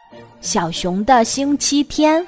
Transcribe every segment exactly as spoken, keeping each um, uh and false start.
小熊的星期天。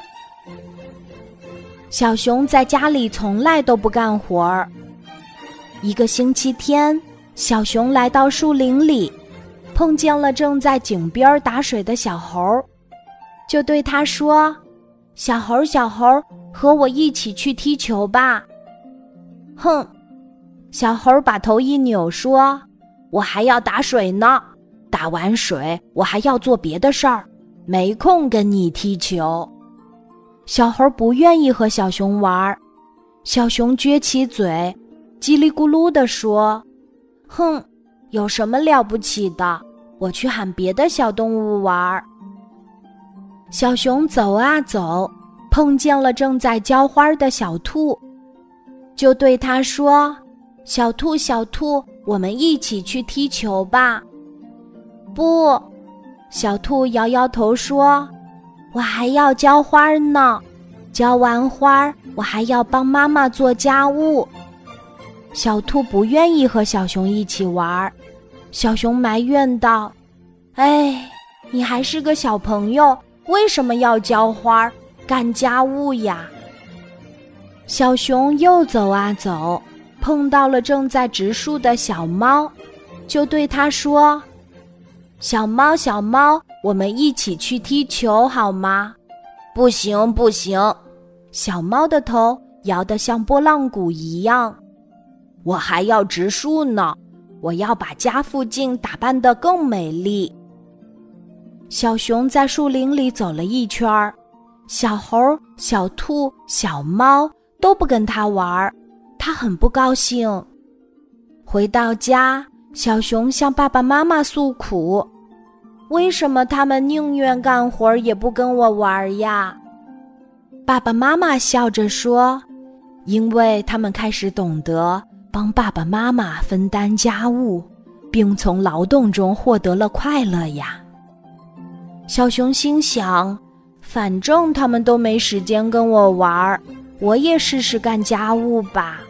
小熊在家里从来都不干活儿。一个星期天，小熊来到树林里，碰见了正在井边打水的小猴，就对他说：小猴小猴，和我一起去踢球吧。哼，小猴把头一扭说：我还要打水呢，打完水我还要做别的事儿，没空跟你踢球。小猴不愿意和小熊玩，小熊撅起嘴，叽里咕噜地说：哼，有什么了不起的，我去喊别的小动物玩。小熊走啊走，碰见了正在浇花的小兔，就对他说：小兔小兔，我们一起去踢球吧。不，小兔摇摇头说：我还要浇花呢，浇完花我还要帮妈妈做家务。小兔不愿意和小熊一起玩，小熊埋怨道：哎，你还是个小朋友，为什么要浇花干家务呀？小熊又走啊走，碰到了正在植树的小猫，就对它说：小猫小猫，我们一起去踢球好吗？不行不行，小猫的头摇得像拨浪鼓一样。我还要植树呢，我要把家附近打扮得更美丽。小熊在树林里走了一圈，小猴、小兔、小猫都不跟他玩，他很不高兴。回到家，小熊向爸爸妈妈诉苦：为什么他们宁愿干活也不跟我玩呀？爸爸妈妈笑着说：因为他们开始懂得帮爸爸妈妈分担家务，并从劳动中获得了快乐呀。小熊心想，反正他们都没时间跟我玩，我也试试干家务吧。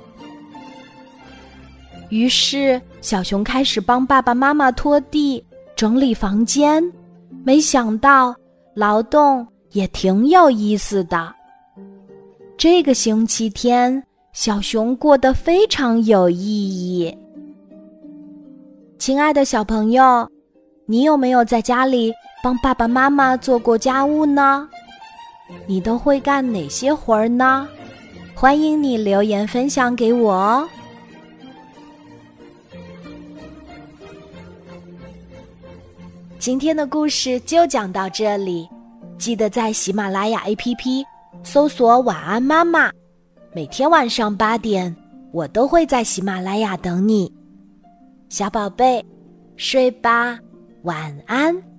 于是小熊开始帮爸爸妈妈拖地、整理房间，没想到劳动也挺有意思的。这个星期天，小熊过得非常有意义。亲爱的小朋友，你有没有在家里帮爸爸妈妈做过家务呢？你都会干哪些活儿呢？欢迎你留言分享给我哦。今天的故事就讲到这里，记得在喜马拉雅 A P P 搜索晚安妈妈，每天晚上八点，我都会在喜马拉雅等你。小宝贝，睡吧，晚安。